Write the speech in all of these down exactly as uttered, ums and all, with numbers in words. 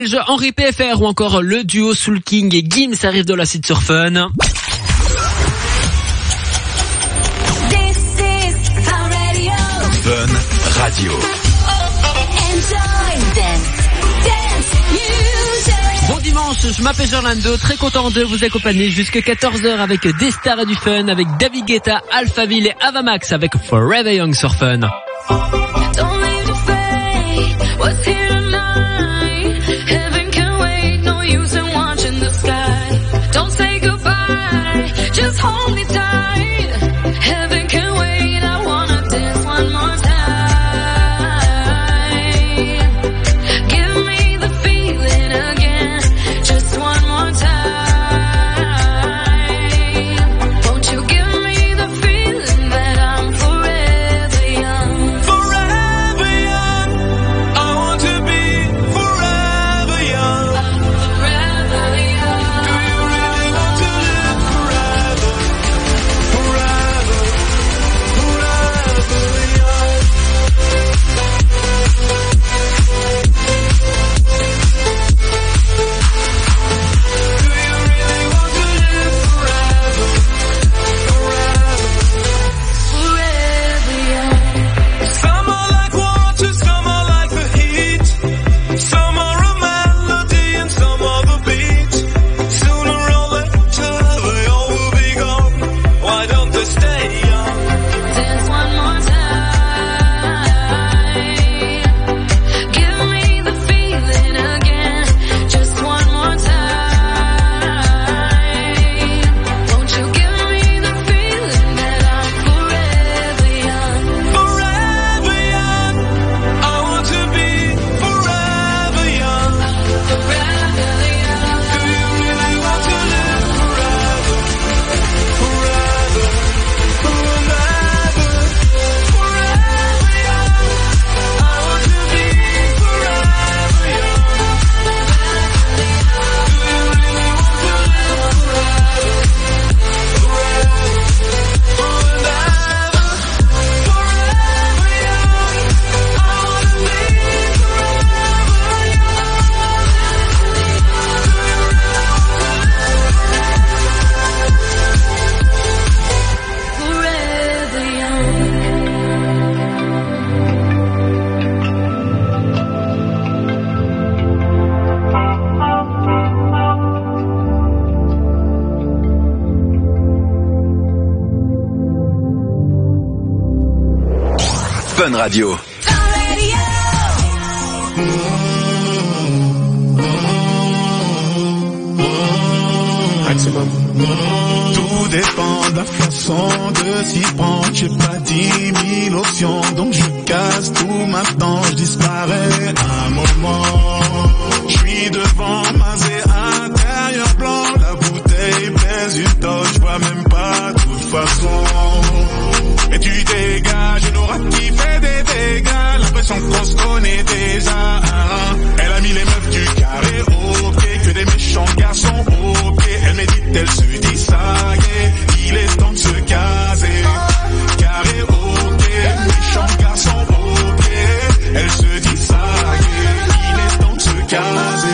Henri P F R ou encore le duo Soul King et Gims arrivent de la site sur Fun. Fun Radio. Bon dimanche, je m'appelle Orlando, très content de vous accompagner jusqu'à quatorze heures avec des stars et du fun, avec David Guetta, Alphaville et Avamax avec Forever Young sur Fun. Fun Radio. Tout dépend de la façon de s'y prendre. J'ai pas dix mille options, donc je casse tout maintenant, je disparais un moment. Je suis devant Mazé, intérieur blanc, la bouteille pèse une tonne, je vois même pas de toute façon. Et tu dégages une aura qui fait des dégâts, l'impression qu'on se connaît déjà. Elle a mis les meufs du carré, ok, que des méchants garçons, ok. Elle médite, elle se dit ça y est, il est temps de se caser. Carré, ok, méchant garçon, ok. Elle se dit ça y est, il est temps de se caser.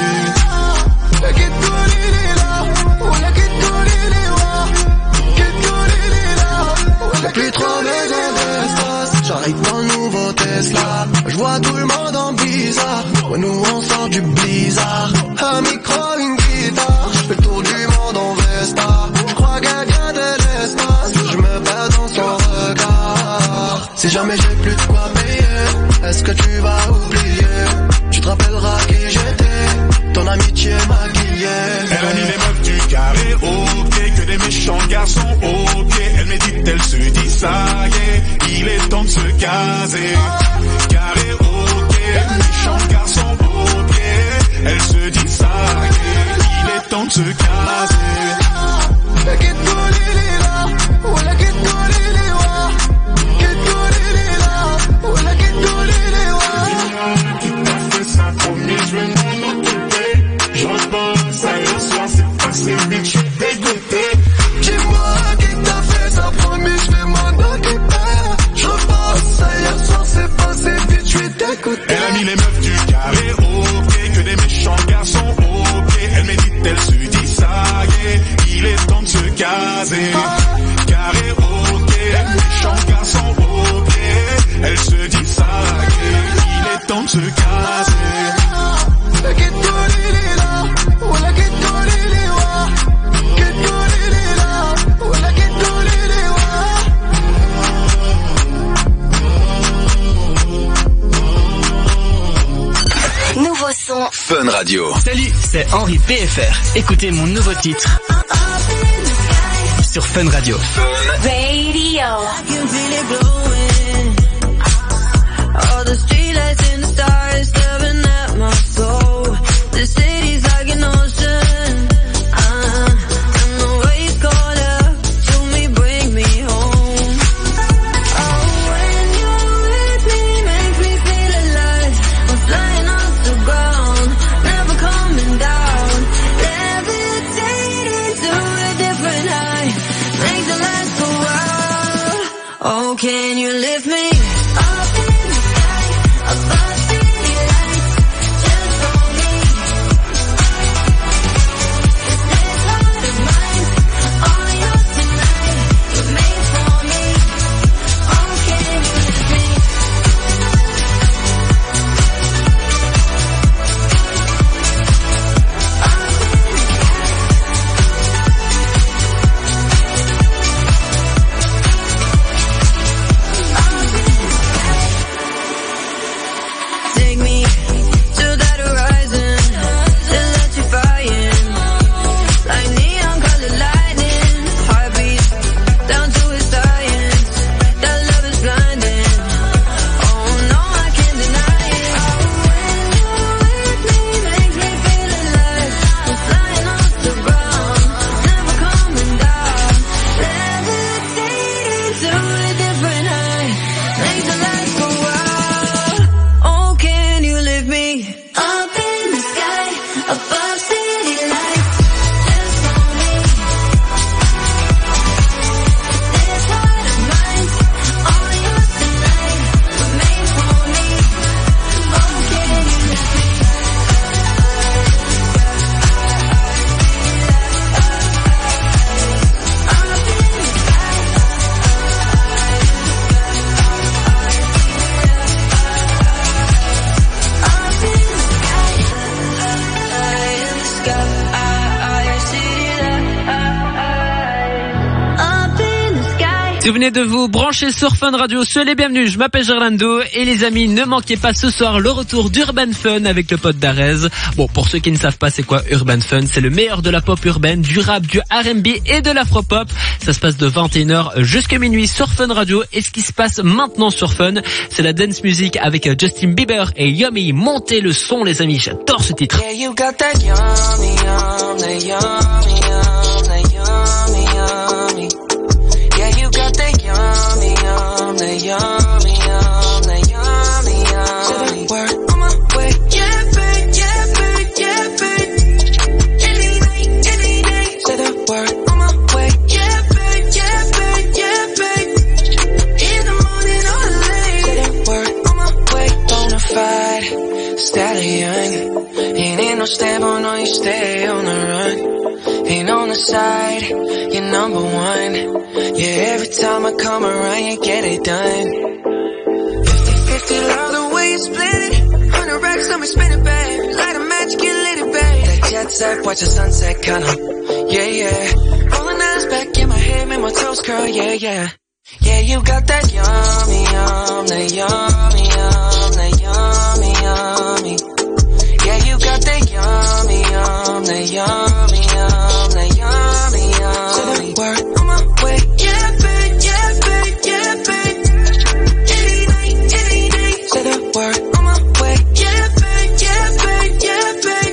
Plus trop besoin d'espace, j'arrive dans le nouveau Tesla. Je vois tout le monde en bizarre, ouais, nous on sort du blizzard. Un micro, une guitare, je fais le tour du monde en Vesta. Je crois qu'elle vient de l'espace, je me perds dans son regard. Si jamais j'ai plus de quoi payer, est-ce que tu vas oublier? Tu te rappelleras qui j'étais, ton amitié maquillée. Elle a mis les meufs du carré, ok, que des méchants garçons, ok. Elle médite, elle se dit ça y est, il est temps de se caser. Carré, ok, méchant garçon, ok. Elle se dit ça y est, il est temps de se caser. Je repense à hier soir, c'est passé vite, je suis dégoûté. Dis-moi qui t'a fait ça, promis, je vais m'en occuper. Je repense à hier soir, c'est passé vite, je suis dégoûté. Elle a mis les meufs du carré, ok, que des méchants garçons. blasé. Carré ok, méchant garçon ok. Elle se dit ça, il est temps de se caser. Nouveau son Fun Radio. Salut, c'est Henri P F R. Écoutez mon nouveau titre sur Fun Radio. Radio. All the streetlights and the stars staring at my soul. The city's like an ocean. Uh, and the waves call up to me, bring me home. Oh, when you're with me, makes me feel alive. I'm flying off the ground, never coming down. Levitating to a different high, make the lights go out. Oh, can you lift me? Si vous venez de vous brancher sur Fun Radio, soyez les bienvenus, je m'appelle Gerlando et les amis, ne manquez pas ce soir le retour d'Urban Fun avec le pote d'Arez. Bon, pour ceux qui ne savent pas c'est quoi Urban Fun, c'est le meilleur de la pop urbaine, du rap, du R and B et de l'afropop. Ça se passe de vingt et une heures jusqu'à minuit sur Fun Radio et ce qui se passe maintenant sur Fun, c'est la dance music avec Justin Bieber et Yummy. Montez le son les amis, j'adore ce titre. Yeah, you got that yummy, yum, that yummy, yum, that yummy, yummy. Yeah, you got that yummy, yum, that yummy, yum, that yummy, yummy. Word on my way, yeah, babe, yeah, babe, yeah, babe. Any night, any day. Say the word on my way, yeah, babe, yeah, babe, yeah, babe. In the morning or late. Say the word on my way. Bonafide stallion. Ain't in no stable, no, you stay on the run. Ain't on the side, you're number one. Yeah, every time I come around, you get it done. fifty fifty, love the way you split it. Hundred racks on me, spin it, babe. Light a match, get lit, it, babe. That jet set, watch the sunset, kinda. Yeah, yeah. Rolling eyes back in my head, make my toes curl, yeah, yeah. Yeah, you got that yummy, yum, that yummy, yum, that yummy, yummy. Yeah, you got that yummy, yum, that yummy, yum, that yummy, yummy. Word on my way, yeah, babe, yeah, babe, yeah, babe. Any night, any day. Say the word on my way, yeah, babe, yeah, babe, yeah, babe.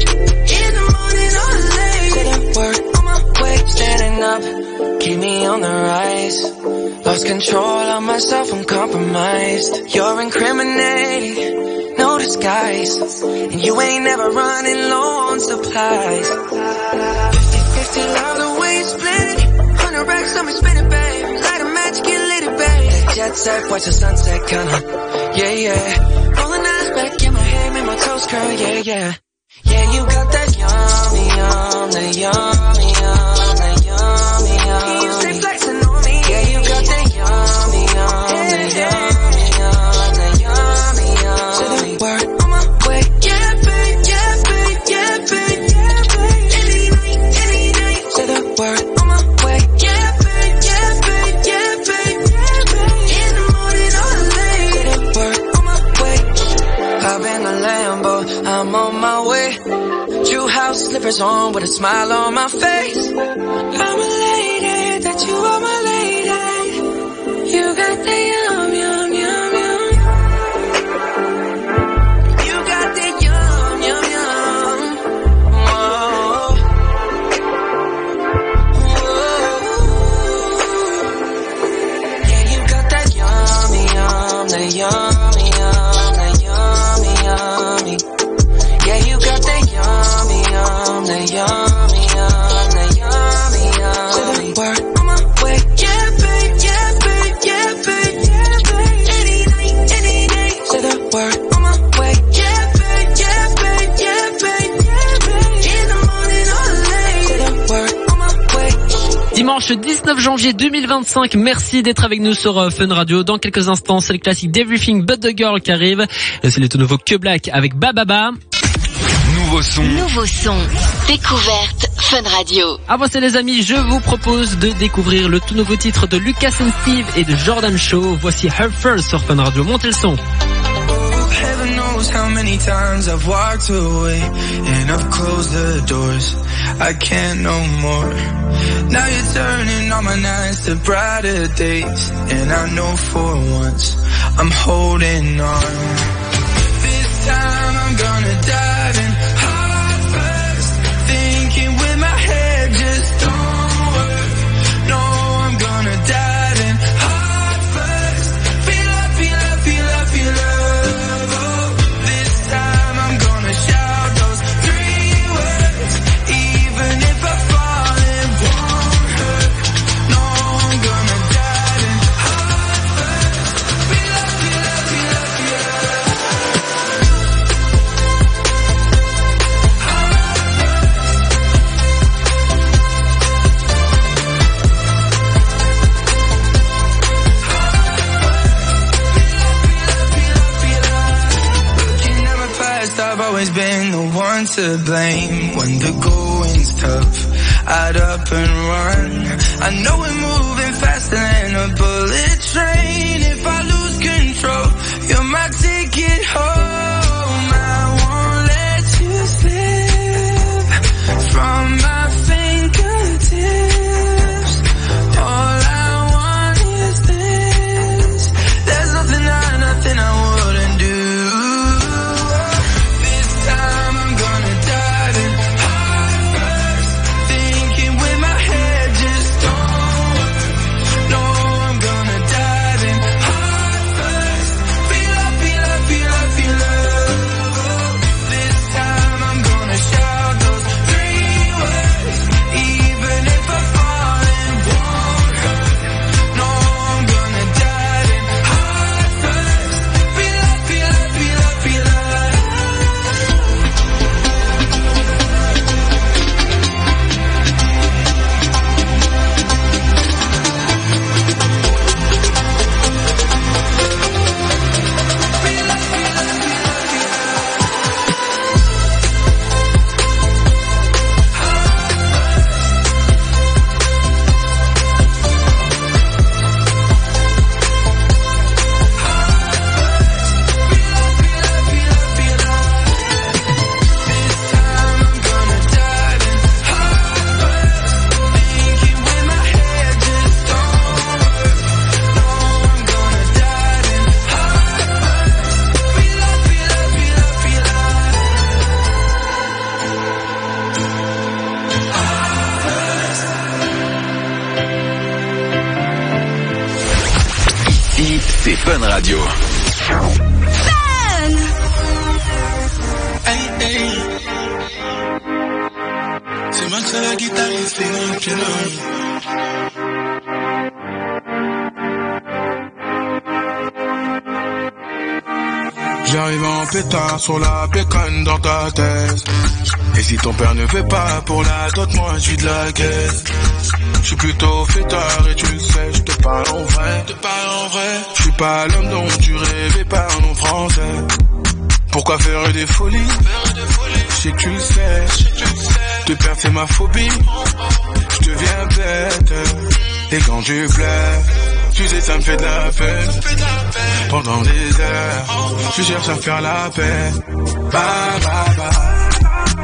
In the morning or late. Say the word on my way. Standing up, keep me on the rise. Lost control of myself, I'm compromised. You're incriminating, no disguise. And you ain't never running low on supplies. fifty fifty, love the way you split it. Hundred racks on me, spin it, babe. Light a match, get lit, it, babe. That jet set, watch the sunset, kinda. Yeah, yeah. Rolling eyes back in my head, make my toes curl, yeah, yeah. Yeah, you got that yummy, yum, that yummy, yum, that yummy, yum. True house slippers on with a smile on my face. I'm elated that you are my lady. You got the yum, yum, yum, yum. You got the yum, yum, yum. Oh. Oh. Yeah, you got that yummy, yum, the yummy, yum, the yummy, yummy. Yeah, you got the yummy, yum, the yummy, yum, the yummy, yummy. Word on my way, yeah, babe, yeah, babe, yeah, babe, yeah, babe. Any night, any day. Say the word on my way, yeah, babe, yeah, babe, yeah, babe, yeah, babe. In the morning or late. Say the word on my way. Dimanche dix-neuf janvier deux mille vingt-cinq, merci d'être avec nous sur euh, Fun Radio. Dans quelques instants, c'est le classique d'Everything But The Girl qui arrive. C'est le tout nouveau Que Black avec Bababa. Nouveau son. Nouveau son. Découverte Fun Radio. Avant ça les amis, je vous propose de découvrir le tout nouveau titre de Lucas and Steve et de Jordan Shaw. Voici Her First sur Fun Radio. Montez le son. Heaven knows how many times I've walked away and I've closed the doors. I can't no more. Now you're turning all my nights to brighter days, and I know for once I'm holding on. This time I'm gonna dive in heart first, thinking with my head just don't work. No, I'm gonna dive in heart first, feel love, feel love, feel love, feel love. Oh, this time I'm gonna shout those three words, even if I fall it won't hurt. No, I'm gonna dive in heart first, feel love, feel love, feel love, feel love. Looking at my past, I've always been the one to blame. When the going's tough, I'd up and run. I know we're moving faster than a bullet train. If I lose control, you're my ticket home. I won't let you slip from my fingertips. All I want is this. There's nothing I, nothing I wouldn't do. This time I'm gonna dive in heart first, thinking with my head just don't work. No, I'm gonna dive in heart first, feel up, feel up, feel up, feel up. This time I'm gonna shout those three words, even if I fall it won't hurt. No, I'm gonna dive in heart first, feel up, feel up, feel up, feel up. Ici, c'est Fun Radio. Hey, hey. C'est moi que la guitariste et le piano. J'arrive en pétard sur la bécane dans ta tête. Et si ton père ne fait pas pour la dot, moi je suis de la caisse. Je suis plutôt fêtard et tu le sais, je te parle en vrai. Te parle en vrai. Je suis pas l'homme dont tu rêvais, parle en français. Pourquoi faire des folies? Je sais que tu le sais. Te perdre c'est ma phobie. Je deviens bête. Et quand tu pleures, tu sais ça me fait de la peine. Pendant des heures, tu cherches à me faire la paix. Bah bah bah.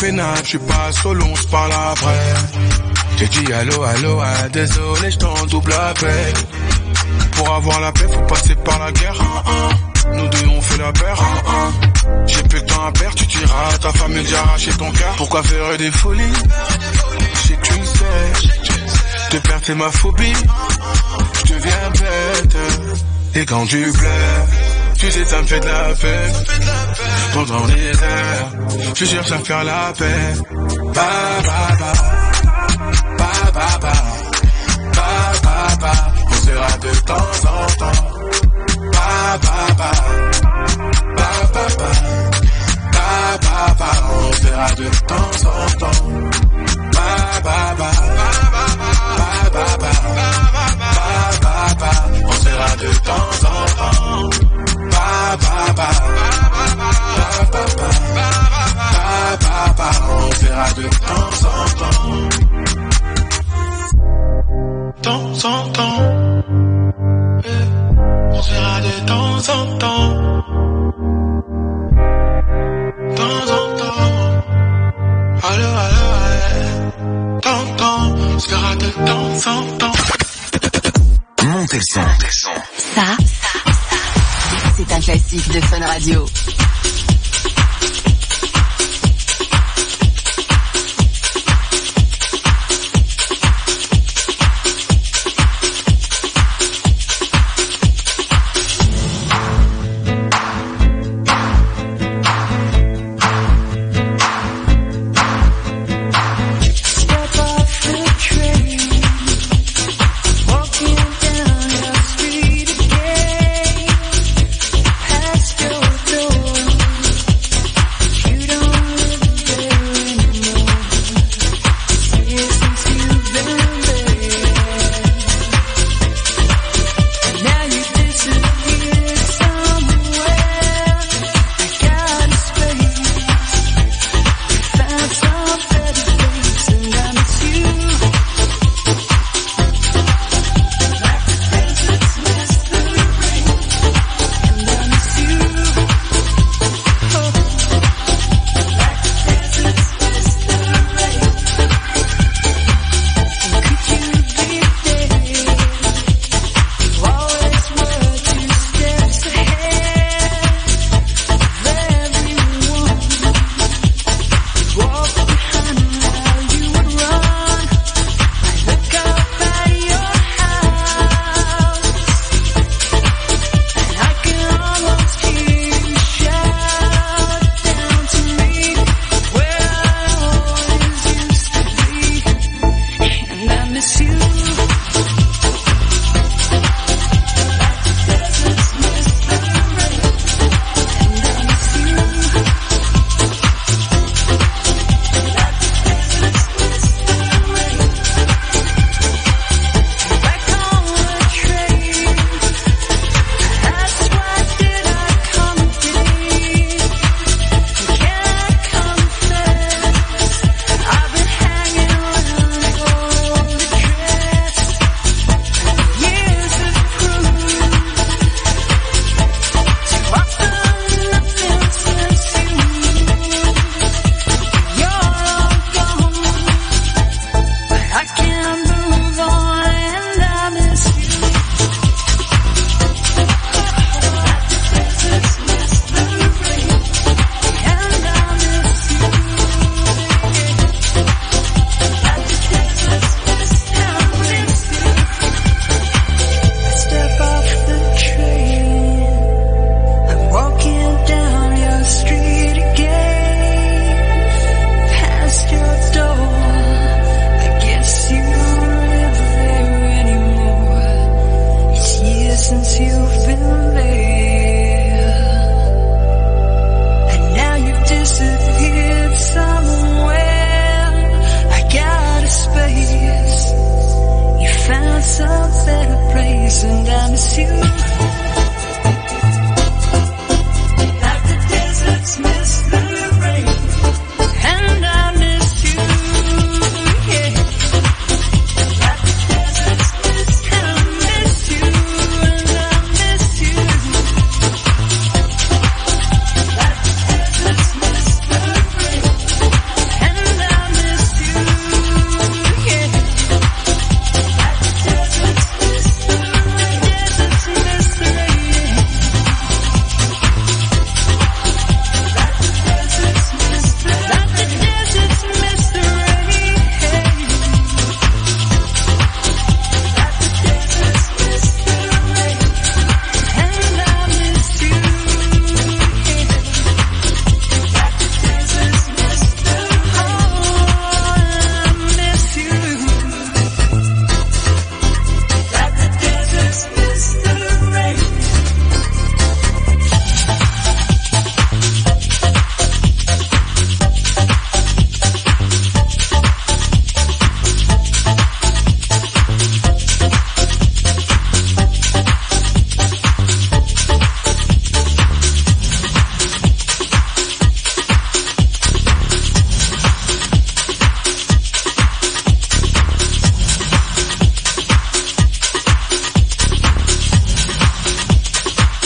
peinable, je suis pas solo, on se parle après. J'ai dit allô, allô, ah, désolé, je t'en double appel. Pour avoir la paix, faut passer par la guerre. Nous deux on fait la paire. J'ai plus de temps à perdre, tu diras à ta femme d'y arracher ton cœur. Pourquoi faire des folies? Je sais que tu le sais. Te perdre c'est ma phobie. Je deviens bête. Et quand tu pleures, tu sais ça me fait de la peine. Pendant les heures, je cherche à faire la paix. Ba ba ba, ba ba ba, ba ba ba. On sera de temps en temps. Ba ba ba, ba ba ba, ba ba ba. On sera de temps en temps. Ba ba ba, ba ba ba, ba ba ba. On sera de temps en temps. Ba ba ba, ba ba ba, ba ba ba. On sera de temps en temps. Temps en temps. On sera de temps en temps. Temps en temps. Allô, allô, allô. Temps, temps. On sera de temps en temps. Montez le son. Ça, ça, ça, c'est un classique de Fun Radio. Down the street again, past your door.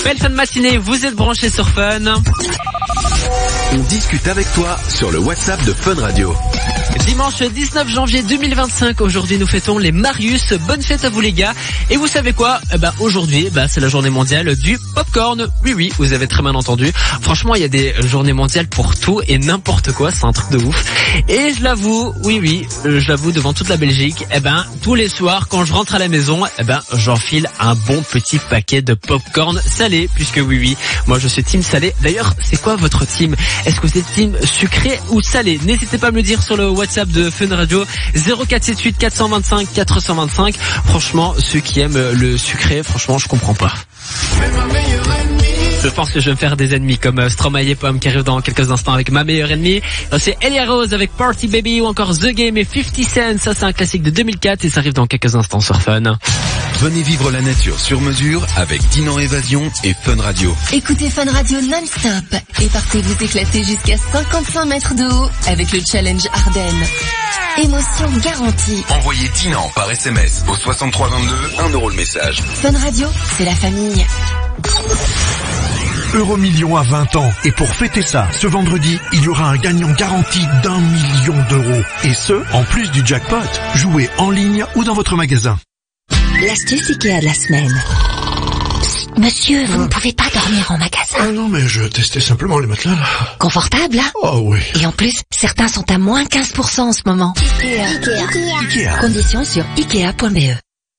Belle fin de matinée, vous êtes branchés sur Fun. On discute avec toi sur le WhatsApp de Fun Radio. Dimanche dix-neuf janvier deux mille vingt-cinq, aujourd'hui nous fêtons les Marius. Bonne fête à vous les gars. Et vous savez quoi, eh ben, aujourd'hui eh ben, c'est la journée mondiale du popcorn. Oui oui, vous avez très bien entendu. Franchement il y a des journées mondiales pour tout et n'importe quoi, c'est un truc de ouf. Et je l'avoue, oui oui, je l'avoue devant toute la Belgique, eh ben, tous les soirs quand je rentre à la maison, eh ben, j'enfile un bon petit paquet de popcorn salé. Puisque oui oui, moi je suis team salé. D'ailleurs c'est quoi votre team? Est-ce que vous êtes team sucré ou salé? N'hésitez pas à me le dire sur le WhatsApp de Fun Radio zéro quatre sept huit quatre cent vingt-cinq quatre cent vingt-cinq. Franchement, ceux qui aiment le sucré, franchement, je comprends pas. Je pense que je vais me faire des ennemis comme Stromae et Pomme qui arrive dans quelques instants avec Ma Meilleure Ennemie. C'est Elia Rose avec Party Baby ou encore The Game et fifty cent. Ça c'est un classique de deux mille quatre et ça arrive dans quelques instants sur Fun. Venez vivre la nature sur mesure avec Dinan Évasion et Fun Radio. Écoutez Fun Radio non-stop et partez vous éclater jusqu'à cinquante-cinq mètres de haut avec le challenge Ardennes. Émotion garantie. Envoyez Dinan par S M S au soixante-trois vingt-deux, un euro le message. Fun Radio, c'est la famille. Euromillions à vingt ans. Et pour fêter ça, ce vendredi, il y aura un gagnant garanti d'un million d'euros. Et ce, en plus du jackpot. Jouez en ligne ou dans votre magasin. L'astuce Ikea de la semaine. Monsieur, vous ne pouvez pas dormir en magasin. Ah non, mais je testais simplement les matelas, là. Confortable, hein? Oh oui. Et en plus, certains sont à moins quinze pour cent en ce moment. Ikea. Ikea. Ikea. Conditions sur ikea point b e.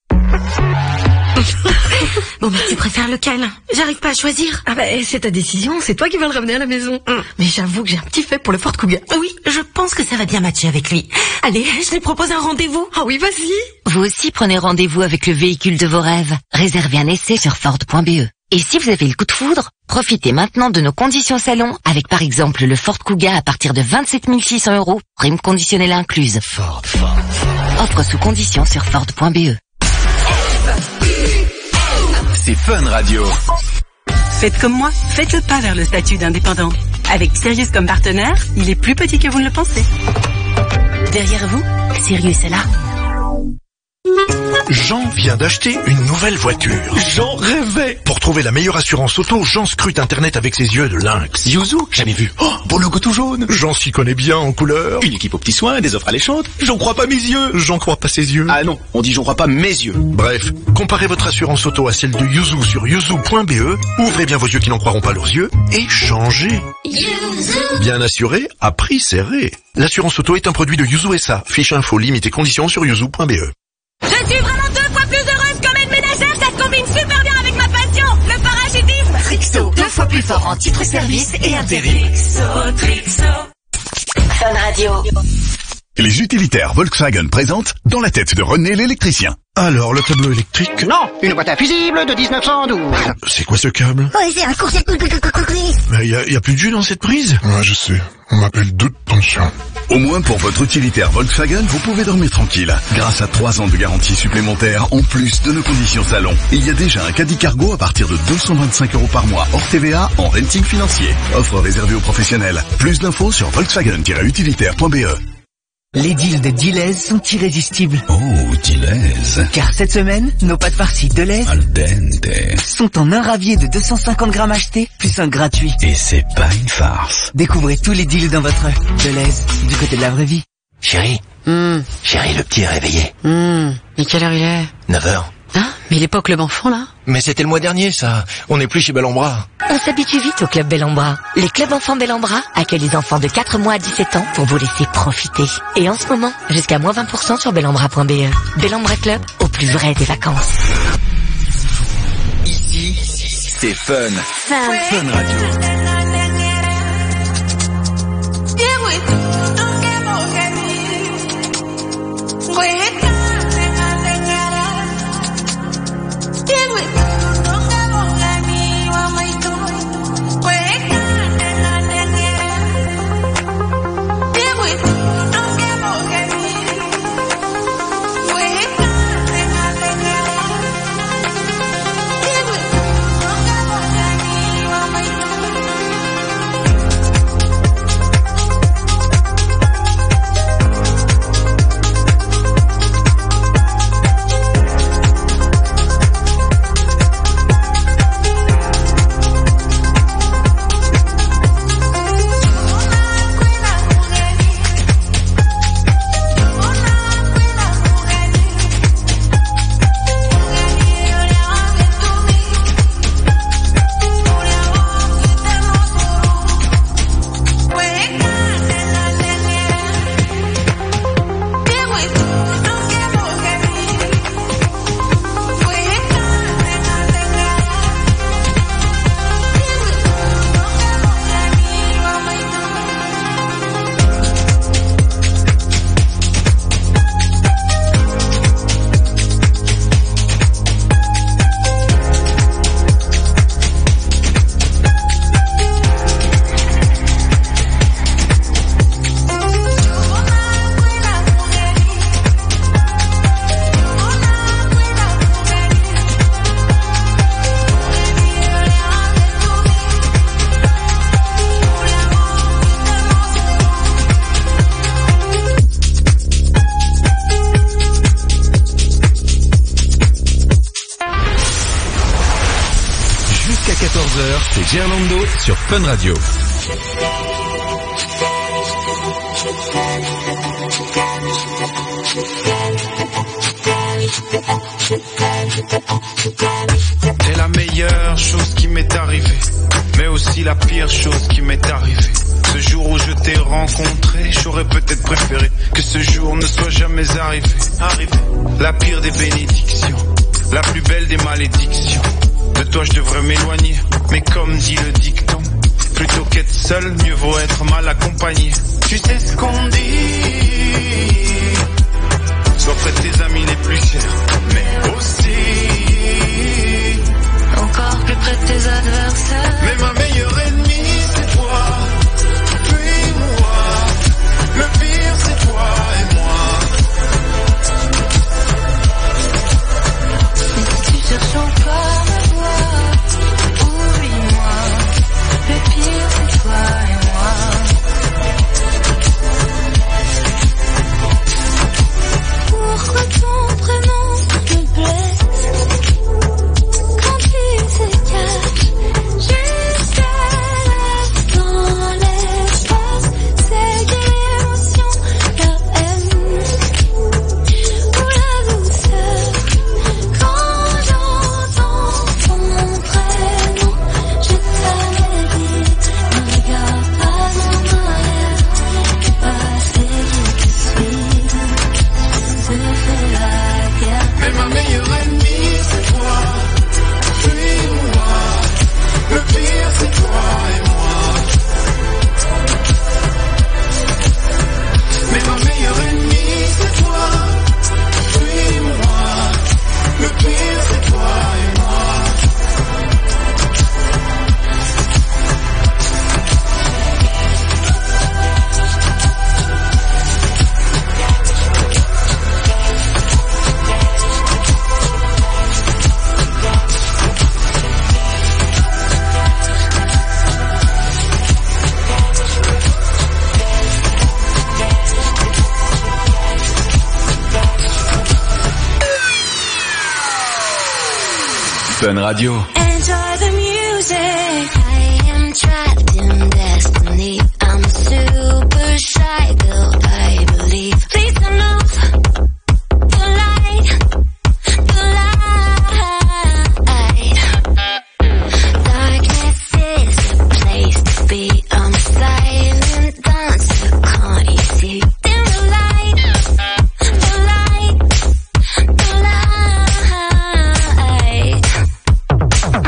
Bon, mais tu préfères lequel? J'arrive pas à choisir. Ah bah, c'est ta décision, c'est toi qui vas le ramener à la maison. Hum. Mais j'avoue que j'ai un petit fait pour le Ford Kuga. Oui, je pense que ça va bien matcher avec lui. Allez, je lui propose un rendez-vous. Ah oui, vas-y. Vous aussi prenez rendez-vous avec le véhicule de vos rêves. Réservez un essai sur Ford point b e. Et si vous avez le coup de foudre, profitez maintenant de nos conditions salon avec par exemple le Ford Kuga à partir de vingt-sept mille six cents euros, prime conditionnelle incluse. Ford, Ford, Ford. Offre sous conditions sur Ford point b e. C'est Fun Radio. Faites comme moi, faites le pas vers le statut d'indépendant. Avec Sirius comme partenaire, il est plus petit que vous ne le pensez. Derrière vous, Sirius est là. Jean vient d'acheter une nouvelle voiture. Jean rêvait. Pour trouver la meilleure assurance auto, Jean scrute Internet avec ses yeux de lynx. Yuzu, jamais vu. Oh, beau logo tout jaune. Jean s'y connaît bien en couleur. Une équipe aux petits soins, des offres alléchantes. J'en crois pas mes yeux. J'en crois pas ses yeux. Ah non, on dit j'en crois pas mes yeux. Bref, comparez votre assurance auto à celle de Yuzu sur yuzu point b e. Ouvrez bien vos yeux qui n'en croiront pas leurs yeux et changez. Yuzu. Bien assuré, à prix serré. L'assurance auto est un produit de Yuzu S A. Fiche info, limite et conditions sur yuzu point b e. Je suis vraiment deux fois plus heureuse comme aide ménagère, ça se combine super bien avec ma passion, le parachutisme. Trixo, deux fois plus fort en titre service et intérim. Trixo, Trixo. Fun Radio. Les utilitaires Volkswagen présentent Dans la tête de René l'électricien. Alors, le tableau électrique? Non, une boîte à fusibles de dix-neuf cent douze. C'est quoi ce câble? Oui, c'est un court-circuit. Mais y a, y a plus de jus dans cette prise? Ouais, je sais. On m'appelle deux de tension. Au moins pour votre utilitaire Volkswagen, vous pouvez dormir tranquille. Grâce à trois ans de garantie supplémentaire, en plus de nos conditions salon. Il y a déjà un caddie cargo à partir de deux cent vingt-cinq euros par mois, hors T V A, en renting financier. Offre réservée aux professionnels. Plus d'infos sur volkswagen tiret utilitaire point b e. Les deals de Deleuze sont irrésistibles. Oh, Deleuze. Car cette semaine, nos pâtes farcies Deleuze Al dente. sont en un ravier de deux cent cinquante grammes achetés, plus un gratuit. Et c'est pas une farce. Découvrez tous les deals dans votre Deleuze, du côté de la vraie vie. Chérie, Hum, chérie, le petit est réveillé. hum. Mais quelle heure il est? neuf heures. Hein? Mais il est pas au club enfant, là? Mais c'était le mois dernier, ça. On n'est plus chez Bellambra. On s'habitue vite au club Bellambra. Les clubs enfants Bellambra accueillent les enfants de quatre mois à dix-sept ans pour vous laisser profiter. Et en ce moment, jusqu'à moins vingt pour cent sur bellambra point b e. Bellambra Club, au plus vrai des vacances. Ici, c'est Fun. Fun. Fun Radio. heures, c'est Gerlando sur Fun Radio. T'es la meilleure chose qui m'est arrivée, mais aussi la pire chose qui m'est arrivée. Ce jour où je t'ai rencontré, j'aurais peut-être préféré que ce jour ne soit jamais arrivé. Arrivé. La pire des bénédictions, la plus belle des malédictions. De toi je devrais m'éloigner, mais comme dit le dicton, plutôt qu'être seul, mieux vaut être mal accompagné. Tu sais ce qu'on dit, sois près de tes amis les plus chers, mais aussi encore plus près de tes adversaires. Mais ma meilleure ennemie c'est toi, puis moi. Le pire c'est toi et moi. Et si tu cherches encore ma voix, oublie-moi. Le pire c'est toi et moi. Pourquoi ton prénom me blesse quand tu te caches jusqu'à dans l'espace? C'est quelle émotion, la haine ou la douceur? Quand j'entends ton prénom, je t'avais dit, ne regarde pas en arrière, le passé qui te suit. Mais ma meilleure ennemie c'est toi, puis moi. Le pire c'est toi et moi. Mais ma meilleure ennemie c'est toi, puis moi. Le pire c'est toi et moi. Fun Radio. Enjoy the music. I am trapped in destiny. I'm a super shy girl, I believe. Please turn off the light, the light. Darkness is the place to be. I'm a silent dancer, can't you see? Dim the light, the light, the light.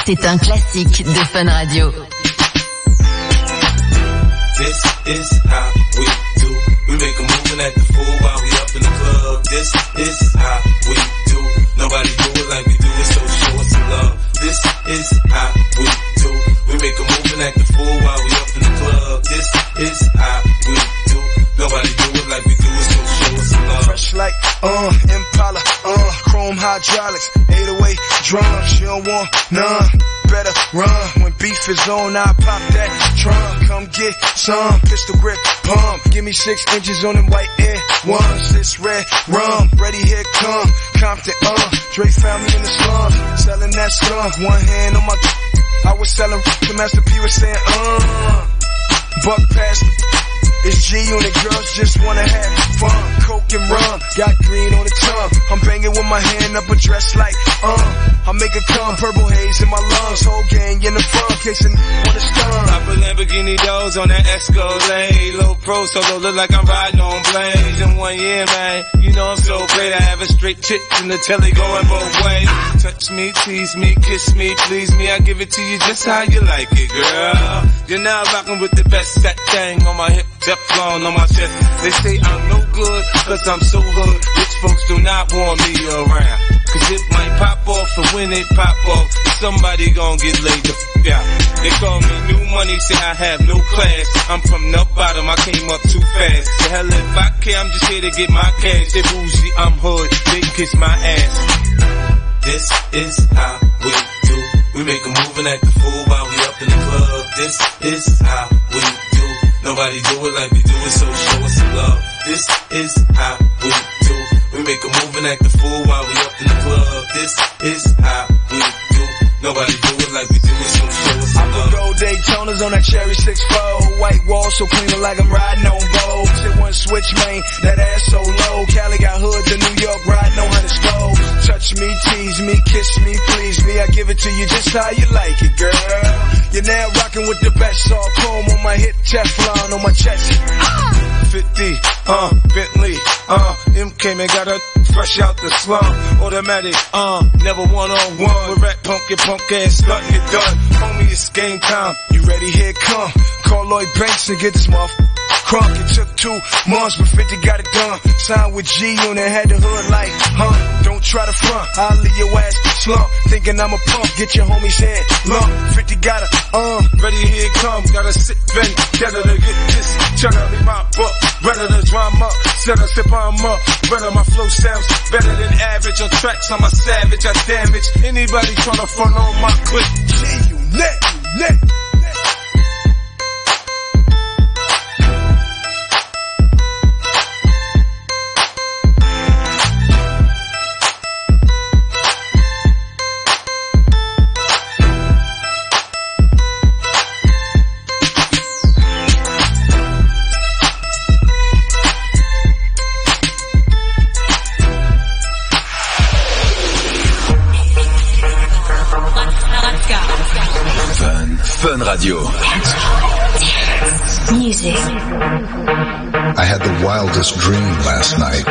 C'est un classique de Fun Radio. This is how we do. We make a move and act the fool while we up in the club. This is how we do. Nobody do it like we do it, so show us some love. This is how we do. We make a move and act the fool while we up in the club. This is how we do. Nobody do it like we do it, so show us some love. Fresh like, uh, Impala, uh, chrome hydraulics, eight oh eight drums, you don't want none. Better run, when beef is on, I pop that trunk. Come get some, pistol grip, pump. Give me six inches on them white air ones. This red rum, ready, here come Compton, uh, Dre found me in the slums, selling that skunk. One hand on my, I was selling, the Master P was saying, uh, buck past the, it's G on the girls just wanna have fun. Coke and rum, got green on the tongue. I'm banging with my hand up a dress like, uh, I make it come, purple haze in my lungs. Whole gang in the front, case a wanna stun. I put Lamborghini doors on that Escalade. Low pro solo, look like I'm riding on blades. In one year, man, you know I'm so great. I have a straight chick in the telly going both ways. Touch me, tease me, kiss me, please me. I give it to you just how you like it, girl. You're now rocking with the best, that thing on my hip, Teflon on my chest. They say I'm no good, cause I'm so hood. Rich folks do not want me around. Cause it might pop off, and when it pop off, somebody gon' get laid the f*** out. They call me new money, say I have no class. I'm from the bottom, I came up too fast. The hell if I care, I'm just here to get my cash. They bougie, I'm hood, they kiss my ass. This is how we do. We make a move and act the fool while we up in the club. This is how we do. Nobody do it like we do it, so show us some love. This is how we do. We make a move and act the fool while we up in the club. This is how we do. Nobody do it like we do it, so show us some love. I put gold Daytonas on that cherry six four. White wall so clean like I'm riding on Vogue. Sit one switch, man, that ass so low. Cali got hoods in New York, riding on hundred stoves. Touch me, tease me, kiss me, please me. I give it to you just how you like it, girl. You're now rocking with the best. All chrome on my hip, Teflon on my chest. Ah! fifty, uh, Bentley, uh, M came and got her fresh out the slum. Automatic, uh, never one on one. With rat punk, your punk ass, nothing get done. Homie, it's game time. You ready? Here it come. Call Lloyd Banks and get this motherfucker crunk. It took two months, but fifty got it done. Signed with G on it, had the hood like, huh? Don't try to front, I'll leave your ass slump. Thinking I'm a punk, get your homie's head lump. fifty got it, uh, ready, here it come. Gotta sit ready, gotta get this. Tryna be my buck, better the drama. Set a sip, I'm up. Better my flow sounds better than average. On tracks, I'm a savage, I damage anybody tryna front on my clip. G, you net, you net. Fun Radio. Music. I had the wildest dream last night.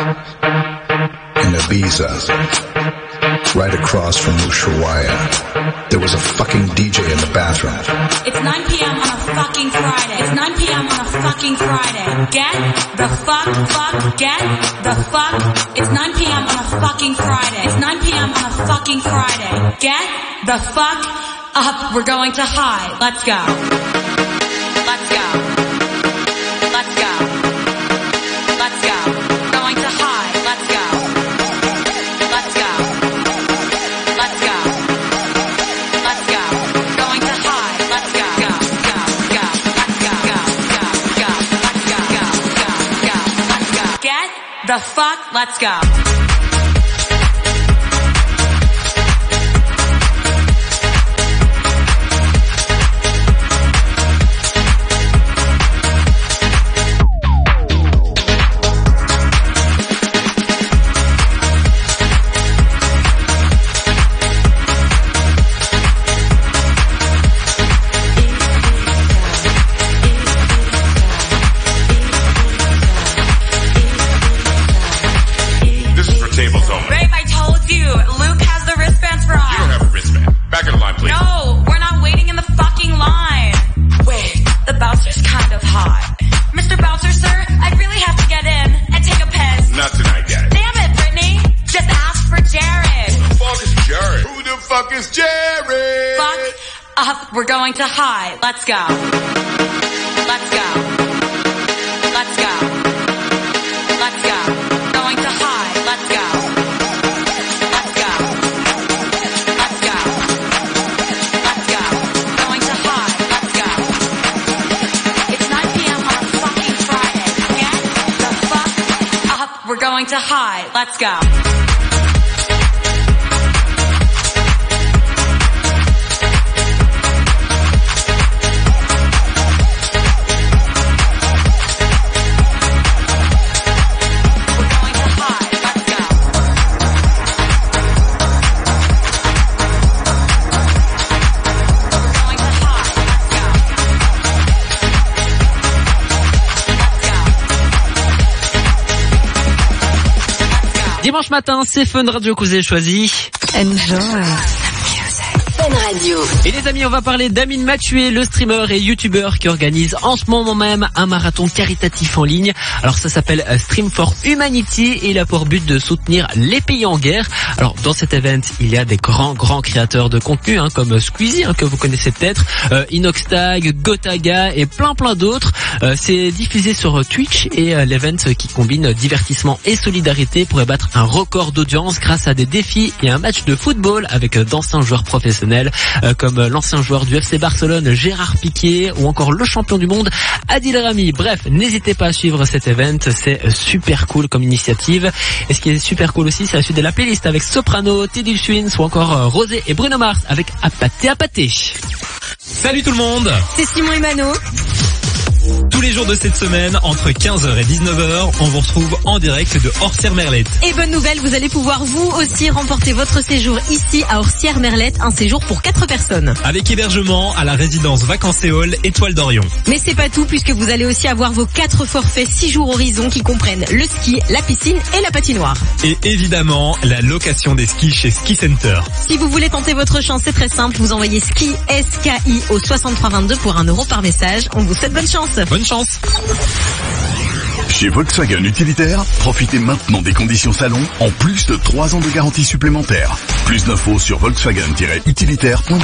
In Ibiza, right across from Ushuaia. There was a fucking D J in the bathroom. It's nine p.m. on a fucking Friday. It's nine p.m. on a fucking Friday. Get the fuck, fuck, get the fuck. It's nine p.m. on a fucking Friday. It's nine p.m. on a fucking Friday. Get the fuck up. We're going to high. Let's go. Let's go. Let's go. Let's go. Going to high. Let's go. Let's go. Let's go. Let's go. Going to high. Let's go. Go. Go. Go. Let's go. Go. Go. Go. Let's go. Go. Go. Go. Let's go. Get the fuck. Let's go. Babe, I told you. Luke has the wristbands for us. You don't have a wristband. Back in the line, please. Up, we're going to high. Let's go. Let's go. Let's go. Let's go. Going to high. Let's go. Let's go. Let's go. Let's go. Going to high. Let's go. It's nine p.m. on a fucking Friday. Get the fuck up. We're going to high. Let's go. Dimanche matin, c'est Fun Radio que vous avez choisi. Enjoy. Fun Radio. Et les amis, on va parler d'Amine Mathieu, le streamer et youtubeur qui organise en ce moment même un marathon caritatif en ligne. Alors ça s'appelle Stream for Humanity et il a pour but de soutenir les pays en guerre. Alors dans cet event, il y a des grands grands créateurs de contenu hein, comme Squeezie hein, que vous connaissez peut-être, euh, Inoxtag, Gotaga et plein plein d'autres. Euh, c'est diffusé sur Twitch et euh, l'event qui combine divertissement et solidarité pourrait battre un record d'audience grâce à des défis et un match de football avec euh, d'anciens joueurs professionnels euh, comme euh, l'ancien joueur du F C Barcelone Gérard Piqué ou encore le champion du monde Adil Rami. Bref, n'hésitez pas à suivre cet event, c'est euh, super cool comme initiative. Et ce qui est super cool aussi, c'est la suite de la playlist avec Soprano, Teddy Swins ou encore euh, Rosé et Bruno Mars avec Apaté Apaté. Salut tout le monde. C'est Simon et Mano. Tous les jours de cette semaine, entre quinze heures et dix-neuf heures, on vous retrouve en direct de Orsières-Merlette. Et bonne nouvelle, vous allez pouvoir vous aussi remporter votre séjour ici à Orsières-Merlette, un séjour pour quatre personnes. Avec hébergement à la résidence Vacances-Éole Étoile d'Orion. Mais c'est pas tout, puisque vous allez aussi avoir vos quatre forfaits six jours horizon qui comprennent le ski, la piscine et la patinoire. Et évidemment, la location des skis chez Ski Center. Si vous voulez tenter votre chance, c'est très simple, vous envoyez ski S K I au soixante-trois vingt-deux pour un euro par message. On vous souhaite bonne chance. Bonne chance. Chez Volkswagen Utilitaire, profitez maintenant des conditions salon en plus de trois ans de garantie supplémentaire. Plus d'infos sur volkswagen tiret utilitaire point b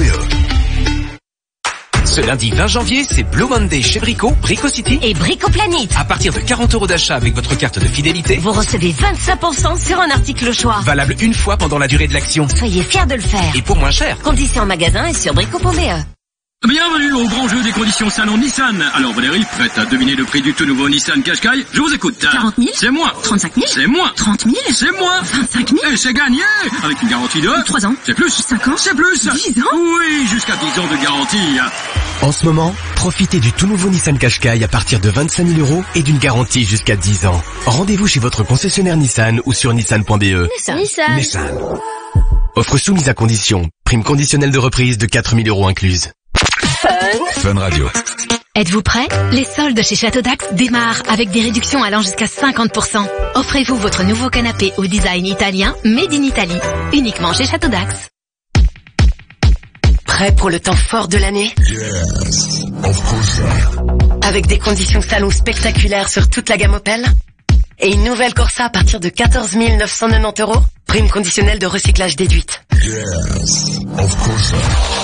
e. Ce lundi vingt janvier, c'est Blue Monday chez Brico, Brico City et Brico Planet. À partir de quarante euros d'achat avec votre carte de fidélité, vous recevez vingt-cinq pour cent sur un article au choix. Valable une fois pendant la durée de l'action. Soyez fiers de le faire. Et pour moins cher. Conditions en magasin et sur brico point b e. Bienvenue au grand jeu des conditions salon Nissan. Alors Valérie, prête à deviner le prix du tout nouveau Nissan Qashqai? Je vous écoute. quarante mille. C'est moi. trente-cinq mille. C'est moi. trente mille. C'est moi. vingt-cinq mille. Et c'est gagné. Avec une garantie de... trois ans. C'est plus. cinq ans. C'est plus. dix ans. Oui, jusqu'à dix ans de garantie. En ce moment, profitez du tout nouveau Nissan Qashqai à partir de vingt-cinq mille euros et d'une garantie jusqu'à dix ans. Rendez-vous chez votre concessionnaire Nissan ou sur nissan point b e. Nissan. Nissan. Nissan. Offre soumise à condition. Prime conditionnelle de reprise de quatre mille euros incluse. Fun Radio. Êtes-vous prêts? Les soldes chez Château d'Ax démarrent avec des réductions allant jusqu'à cinquante pour cent. Offrez-vous votre nouveau canapé au design italien Made in Italy, uniquement chez Château d'Ax. Prêt pour le temps fort de l'année? Yes, of course. Avec des conditions salon spectaculaires sur toute la gamme Opel? Et une nouvelle Corsa à partir de quatorze mille neuf cent quatre-vingt-dix euros? Prime conditionnelle de recyclage déduite. Yes, of course.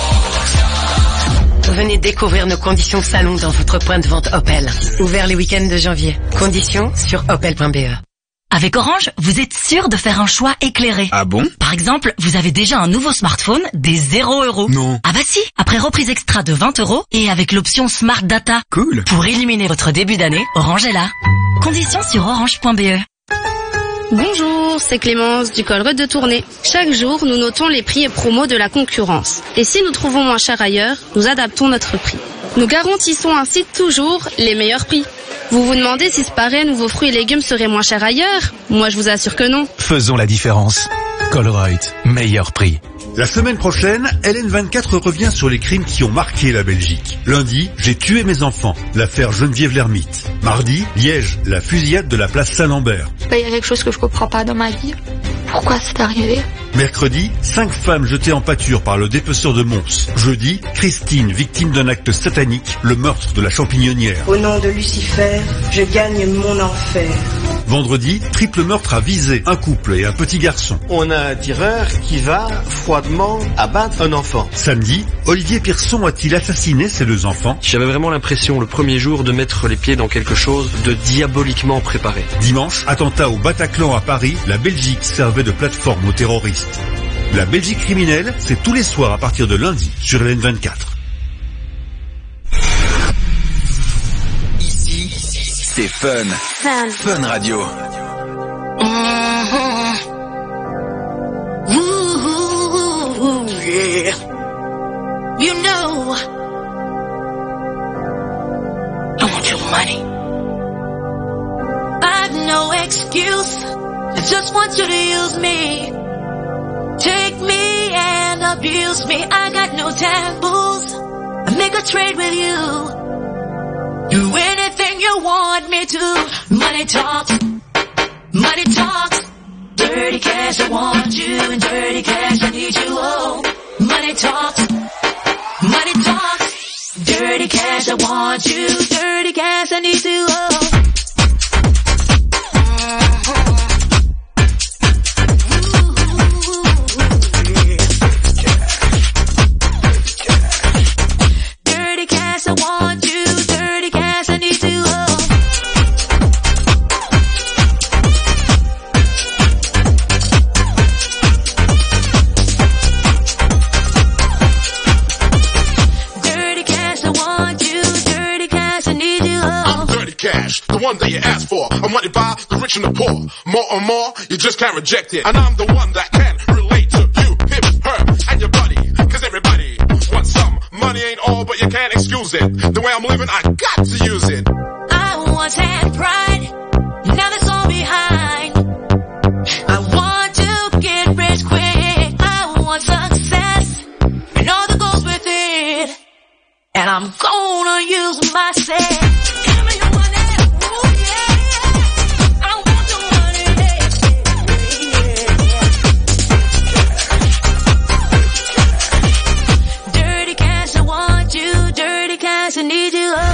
Venez découvrir nos conditions salon dans votre point de vente Opel. Ouvert les week-ends de janvier. Conditions sur opel point b e. Avec Orange, vous êtes sûr de faire un choix éclairé. Ah bon? Par exemple, vous avez déjà un nouveau smartphone des zéro euros. Non. Ah bah si, après reprise extra de vingt euros et avec l'option Smart Data. Cool. Pour illuminer votre début d'année, Orange est là. Conditions sur orange point b e. Bonjour, c'est Clémence du Colruyt de Tournai. Chaque jour, nous notons les prix et promos de la concurrence. Et si nous trouvons moins cher ailleurs, nous adaptons notre prix. Nous garantissons ainsi toujours les meilleurs prix. Vous vous demandez si ce paraît, nouveaux fruits et légumes seraient moins chers ailleurs? Moi, je vous assure que non. Faisons la différence. Colruyt, meilleur prix. La semaine prochaine, L N vingt-quatre revient sur les crimes qui ont marqué la Belgique. Lundi, j'ai tué mes enfants, l'affaire Geneviève l'Ermite. Mardi, Liège, la fusillade de la place Saint-Lambert. Bah, il y a quelque chose que je comprends pas dans ma vie. Pourquoi c'est arrivé? Mercredi, cinq femmes jetées en pâture par le dépeceur de Mons. Jeudi, Christine, victime d'un acte satanique, le meurtre de la champignonnière. Au nom de Lucifer, je gagne mon enfer. Vendredi, triple meurtre à Visé, un couple et un petit garçon. On a un tireur qui va froidement abattre un enfant. Samedi, Olivier Pierson a-t-il assassiné ses deux enfants? J'avais vraiment l'impression le premier jour de mettre les pieds dans quelque chose de diaboliquement préparé. Dimanche, attentat au Bataclan à Paris, la Belgique servait de plateforme aux terroristes. La Belgique criminelle, c'est tous les soirs à partir de lundi sur L N vingt-quatre. Ici, c'est Fun. Fun. Fun Radio. Mm-hmm. Ooh, yeah. You know, I want your money. I've no excuse. I just want you to use me. Take me and abuse me. I got no taboos. I make a trade with you. Do anything you want me to. Money talks. Money talks. Dirty cash, I want you. And dirty cash, I need you. Oh, money talks. Money talks. Dirty cash, I want you. Dirty cash, I need you. Oh. I want you, dirty cash, I need you, oh. Dirty cash, I want you, dirty cash, I need you, oh. I'm dirty cash, the one that you asked for. I'm wanted by the rich and the poor. More and more, you just can't reject it. And I'm the one that can relate to you, him, her, and your buddy. Cause everybody wants some. Money ain't all, but you can't excuse it. The way I'm living, I got to use it. I once had pride, now that's all behind. I want to get rich quick. I want success, and all that goes with it. And I'm gonna use myself. Give me your money, ooh yeah. I want your money, yeah. Dirty cash, I want you. Dirty cash, I need you. Oh.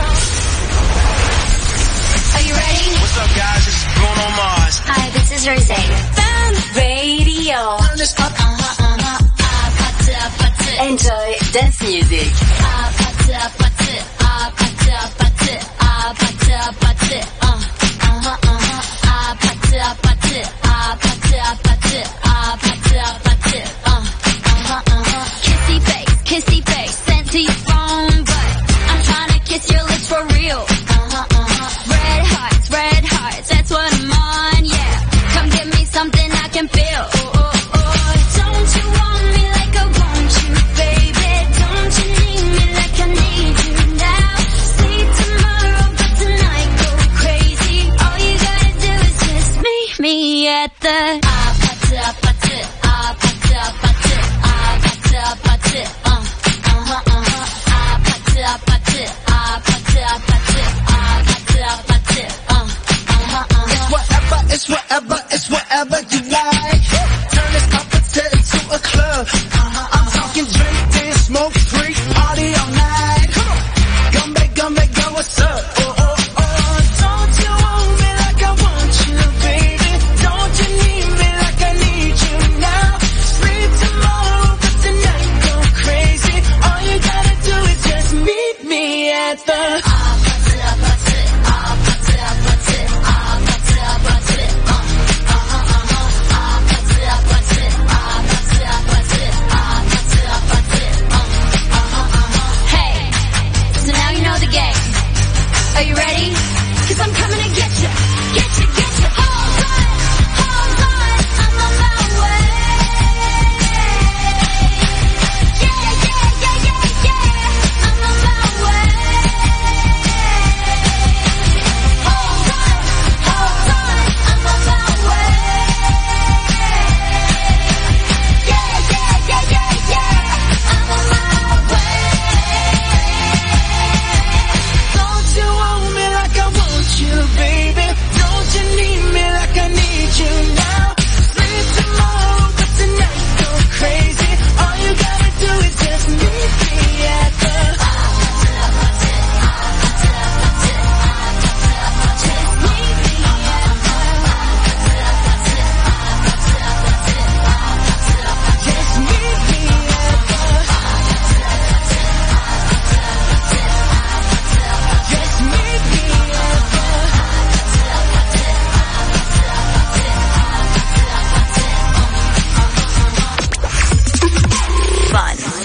Are you ready? What's up, guys? This is Bruno Mars. Hi, this is Rose. Fun Radio. Turn this up. Uh-huh, uh-huh. Ah, pata, pata. Enjoy dance music. Ah, pata, pata. Ah, pata, pata. Ah, pata, pata. Uh, uh-huh, uh-huh. Ah, pata, pata. Ah, pata, pata. Ah, pata, pata. Uh, uh-huh, uh-huh. Kissy face, kissy face. Sent to your phone, but I'm trying to kiss your lips for real. Uh-huh, uh-huh. Red hearts, red hearts. That's what I'm on, yeah. Come give me something I can feel. Oh, oh, oh. Don't you want me like I want you, baby? Don't you need me like I need you now? Sleep tomorrow, but tonight go crazy. All you gotta do is just meet me at the ah pata pata ah pata pata ah pata pata uh uh-huh uh-huh ah pata pata ah pata pata ah pata pata uh uh-huh uh-huh. It's whatever, it's whatever, it's whatever you like. Turn this opposite into a club. Uh-huh, I'm talking drink, dance, smoke, freak, party all night. Come on, gumbe, gumbe, go, what's up? Oh, oh, oh. Don't you want me like I want you, baby? Don't you need me like I need you now? Sleep tomorrow, but tonight go crazy. All you gotta do is just meet me at the ah pata pata ah pata pata ah pata pata uh uh-huh uh-huh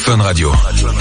Fun Radio.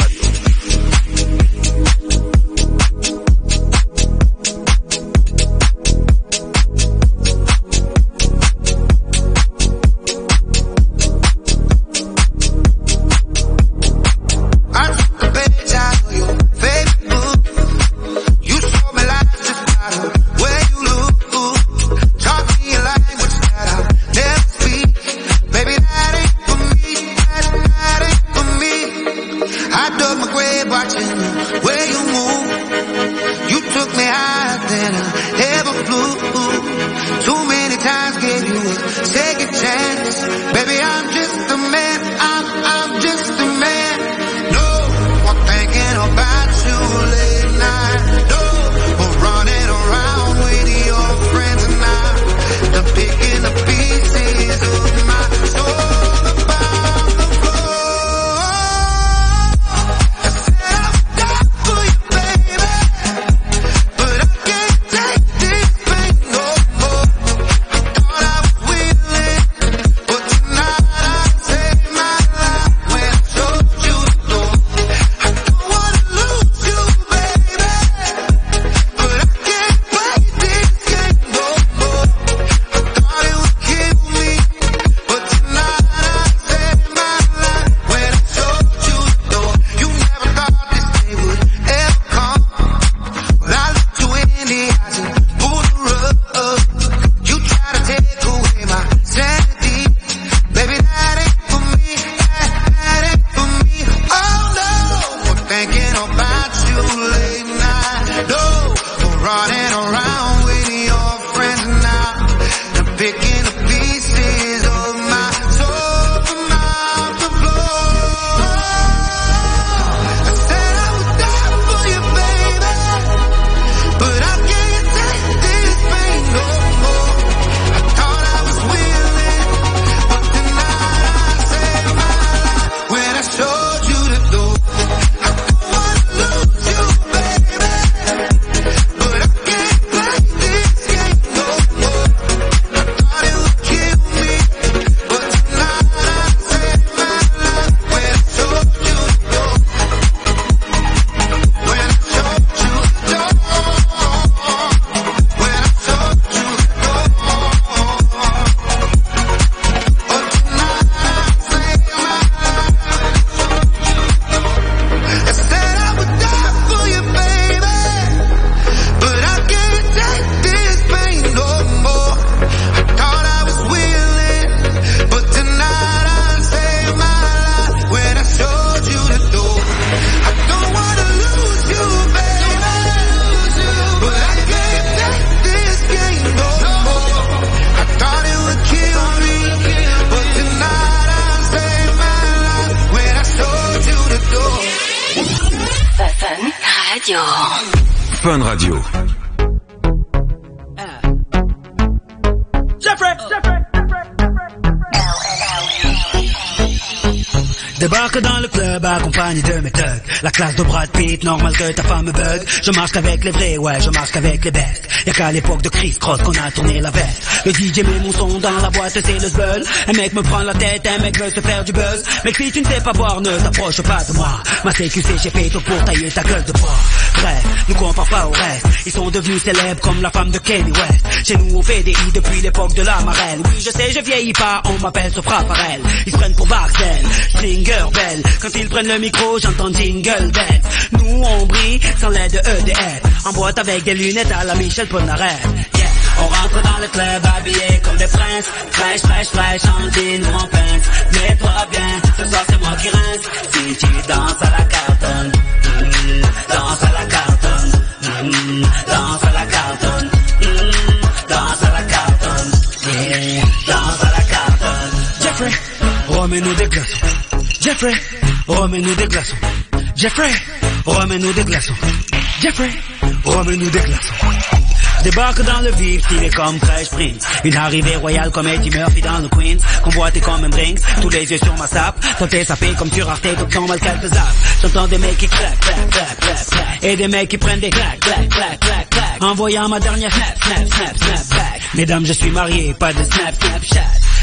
Fun Radio. Débarque dans le club accompagné de mes thugs. La classe de Brad Pitt, normal que ta femme me bug. Je marche qu'avec les vrais, ouais, je marche qu'avec les bestes. Y'a qu'à l'époque de Chris Cross qu'on a tourné la veste. Le D J met mon son dans la boîte, c'est le zbeul. Un mec me prend la tête, un mec veut se faire du buzz. Mais si tu ne sais pas boire, ne t'approche pas de moi. Ma C Q C, j'ai fait tout pour tailler ta gueule de bois. Bref, nous compare pas au reste. Ils sont devenus célèbres comme la femme de Kanye West. Chez nous on fait des i depuis l'époque de la marelle. Oui je sais je vieillis pas, on m'appelle Sofra Farel. Ils se prennent pour Barcel, Stringer Bell. Quand ils prennent le micro j'entends Jingle Bell. Nous on brille sans l'aide de E D F. En boîte avec des lunettes à la Michel Polnareff. Yeah. On rentre dans le club habillés comme des princes. Fraîche, fraîche, fraîche, en jean ou en pince. Mets-toi bien, ce soir c'est moi qui rince. Si tu danses à la cartonne, mm, danse à la cartonne, mm, danse à la cartonne, mm, danse à la cartonne, yeah, danse à la cartonne. Jeffrey, remets-nous des glaçons. Jeffrey, remets-nous des glaçons. Jeffrey, remets-nous des glaçons. Jeffrey, remets-nous des glaçons. Débarque dans le vif, stylé comme Fresh Prince. Une arrivée royale comme Eddie Murphy dans le Queens. Convoité comme un Brinks, tous les yeux sur ma sape. Toi sapé comme sur Arte, donc ton mal te zappe. J'entends des mecs qui claquent, claquent, claquent, claquent, claquent. Et des mecs qui prennent des claques, claques, claques, claques, claques. Envoyant ma dernière snap, snap, snap, snap back. Mesdames, je suis marié, pas de snap, snap, chat.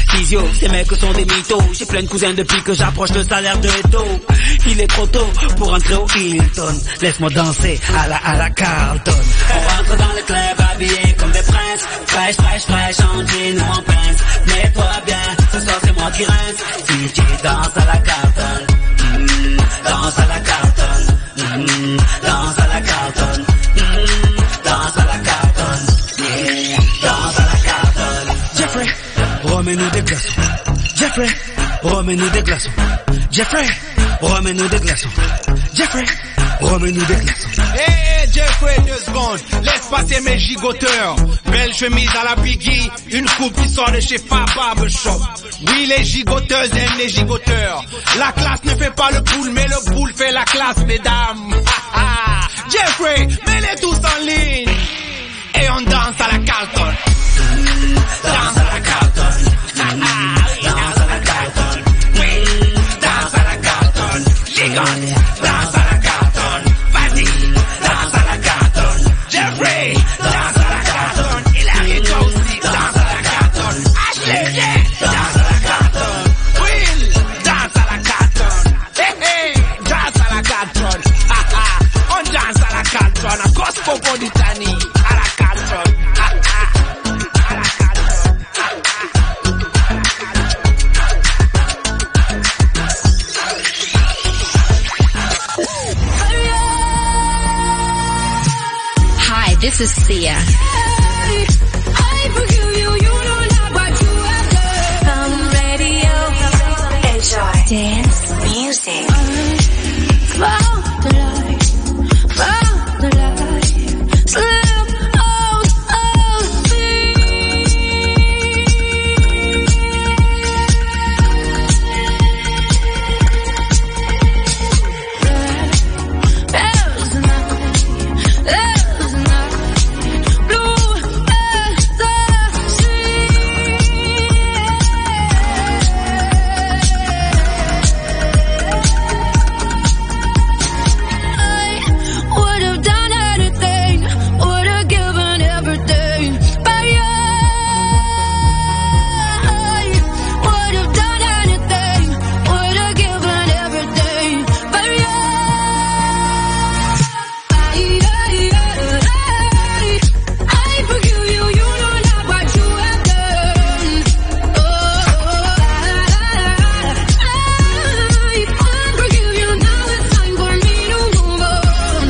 Physio, ces mecs sont des mythos. J'ai plein de cousins depuis que j'approche le salaire de Eto. Il est trop tôt pour entrer au Hilton. Laisse-moi danser à la, à la Carlton. On rentre dans le club habillés comme des princes. Fraîche, fraîche, fraîche, en jean ou en pince. Mets-toi bien, ce soir c'est moi qui rince. D J danse à la Carlton. Mmh, danse à la Carlton. Mmh, danse à la Carlton. Mmh, danse à la Carlton. Yeah, danse à la Carlton. Jeffrey, remets-nous des glaçons. Jeffrey, remets-nous des glaçons. Jeffrey, remets-nous des glaçons. Jeffrey, remets-nous des glaçons. Hey, hey, Jeffrey, deux secondes. Laisse passer mes gigoteurs. Belle chemise à la Biggie. Une coupe qui sort de chez Fab Barbershop. Oui, les gigoteuses aiment les gigoteurs. La classe ne fait pas le poule, mais le poule fait la classe, mesdames. Jeffrey, mets-les tous en ligne. Et on danse à la Carlton. Danse à la Carlton. Danse à la Carlton. Oui, danse à la Carlton. Gigote, danse à la Carlton. Vas-y, danse à la Carlton. Jeffrey, danse à la Carlton. Hilary toi aussi, danse à la Carlton. Ashley, danse à la Carlton. Will, danse à la Carlton. Hey, hey, danse à la Carlton. On danse à la Carlton. À Cosmopolitanie, à la Carlton. Hi, this is Sia. Enjoy dance music. Follow the light, follow the light, slip out of me. There's a night, there's a night, blue as the sea. Would have done anything, would have given everything, but you would have done anything, would have given everything, but you I forgive you, you know not what you have done. Oh, I forgive you, now it's time for me to move on.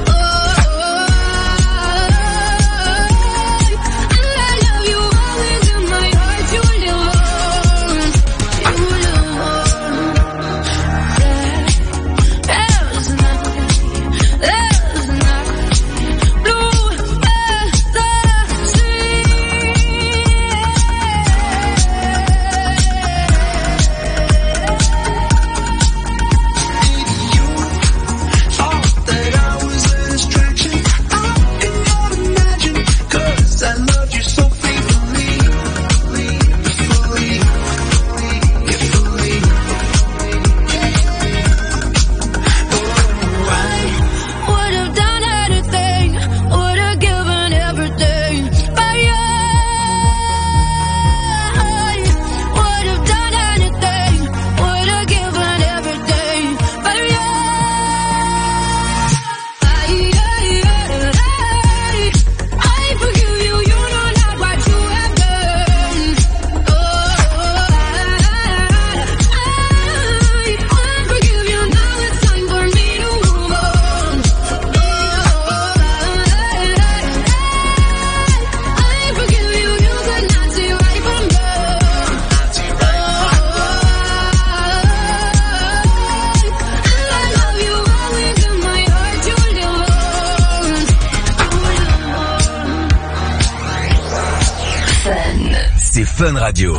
I loved you so faithfully, fully, yeah, fully. Oh, I would have done anything, would have given everything, but you would have done anything, would have given everything, but you I forgive you, you know not what you have done. Oh, I forgive you, now it's time for me to move on. I forgive you, you could not see right from wrong. And I love you always in my heart, you live on. Fun. C'est Fun Radio.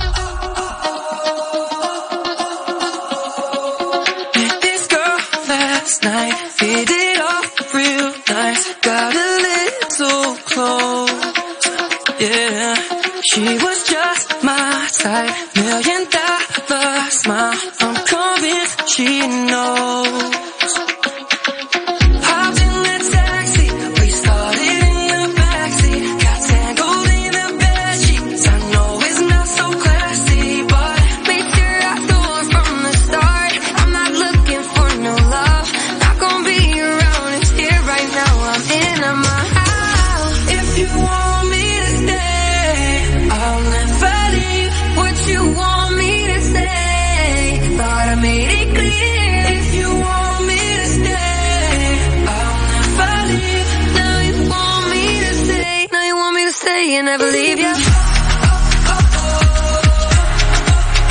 Met this girl last night, hit it off real nice, got a little close, yeah, she was just my type, million dollar smile, I'm convinced she knows. Hopped in that taxi, we started in the backseat, got tangled in the bedsheets, I know it's not so classy. stay and never leave you.